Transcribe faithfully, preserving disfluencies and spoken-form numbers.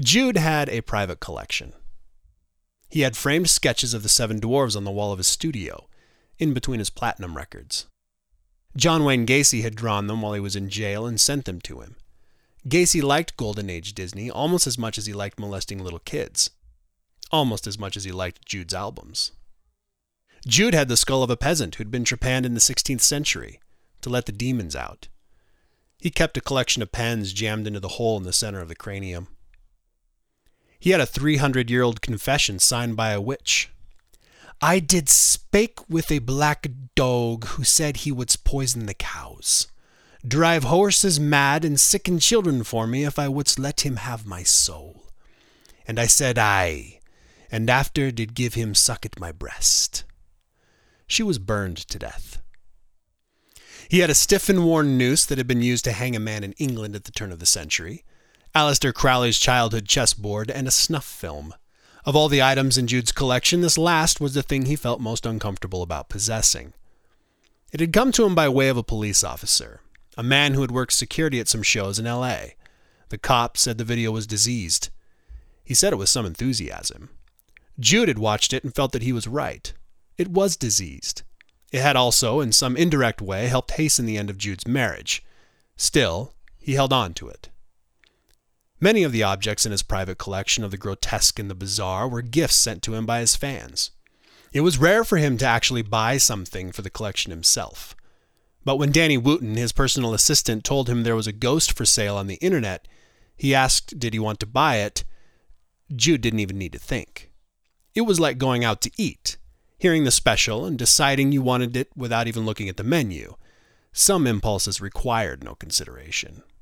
Jude had a private collection. He had framed sketches of the Seven Dwarfs on the wall of his studio, in between his platinum records. John Wayne Gacy had drawn them while he was in jail and sent them to him. Gacy liked Golden Age Disney almost as much as he liked molesting little kids. Almost as much as he liked Jude's albums. Jude had the skull of a peasant who'd been trepanned in the sixteenth century to let the demons out. He kept a collection of pens jammed into the hole in the center of the cranium. He had a three hundred year old confession signed by a witch. I did spake with a black dog who said he would poison the cows, drive horses mad and sicken children for me if I wouldst let him have my soul. And I said aye, and after did give him suck at my breast. She was burned to death. He had a stiff and worn noose that had been used to hang a man in England at the turn of the century, Aleister Crowley's childhood chessboard, and a snuff film. Of all the items in Jude's collection, this last was the thing he felt most uncomfortable about possessing. It had come to him by way of a police officer, a man who had worked security at some shows in L A. The cop said the video was diseased. He said it with some enthusiasm. Jude had watched it and felt that he was right. It was diseased. It had also, in some indirect way, helped hasten the end of Jude's marriage. Still, he held on to it. Many of the objects in his private collection of the grotesque and the bizarre were gifts sent to him by his fans. It was rare for him to actually buy something for the collection himself. But when Danny Wooten, his personal assistant, told him there was a ghost for sale on the internet, he asked did he want to buy it. Jude didn't even need to think. It was like going out to eat, hearing the special and deciding you wanted it without even looking at the menu. Some impulses required no consideration.